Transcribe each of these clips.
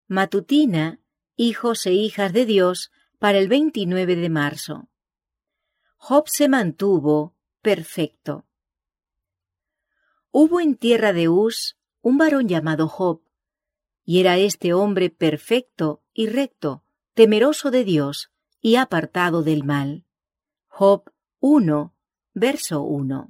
Matutina, hijos e hijas de Dios, para el 29 de marzo. Job se mantuvo perfecto. Hubo en tierra de Uz un varón llamado Job, y era este hombre perfecto y recto, temeroso de Dios y apartado del mal. Job 1, verso 1.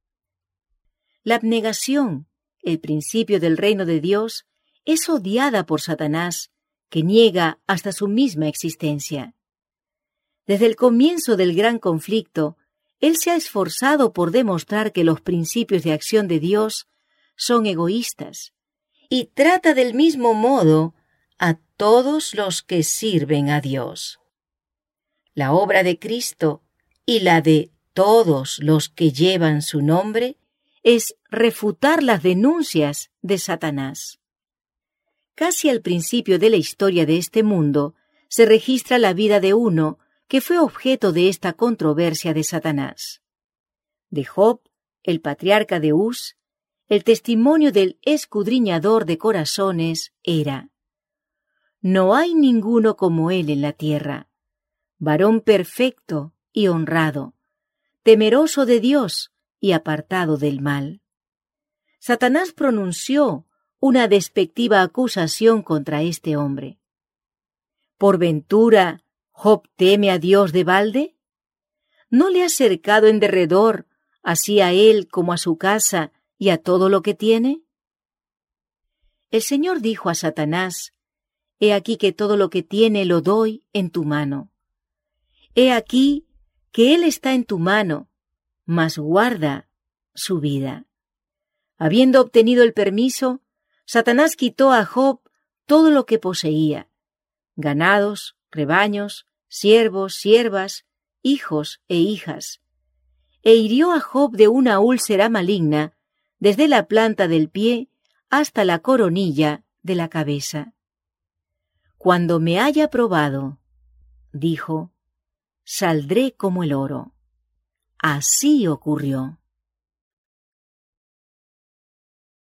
La abnegación, el principio del reino de Dios, es odiada por Satanás, que niega hasta su misma existencia. Desde el comienzo del gran conflicto, él se ha esforzado por demostrar que los principios de acción de Dios son egoístas, y trata del mismo modo a todos los que sirven a Dios. La obra de Cristo y la de todos los que llevan su nombre es refutar las denuncias de Satanás. Casi al principio de la historia de este mundo se registra la vida de uno que fue objeto de esta controversia de Satanás. De Job, el patriarca de Uz, el testimonio del escudriñador de corazones era: no hay ninguno como él en la tierra, varón perfecto y honrado, temeroso de Dios y apartado del mal. Satanás pronunció una despectiva acusación contra este hombre. ¿Por ventura Job teme a Dios de balde? ¿No le ha cercado en derredor, así a él como a su casa y a todo lo que tiene? El Señor dijo a Satanás: he aquí que todo lo que tiene lo doy en tu mano. He aquí que él está en tu mano, mas guarda su vida. Habiendo obtenido el permiso, Satanás quitó a Job todo lo que poseía: ganados, rebaños, siervos, siervas, hijos e hijas, e hirió a Job de una úlcera maligna desde la planta del pie hasta la coronilla de la cabeza. Cuando me haya probado, dijo, saldré como el oro. Así ocurrió.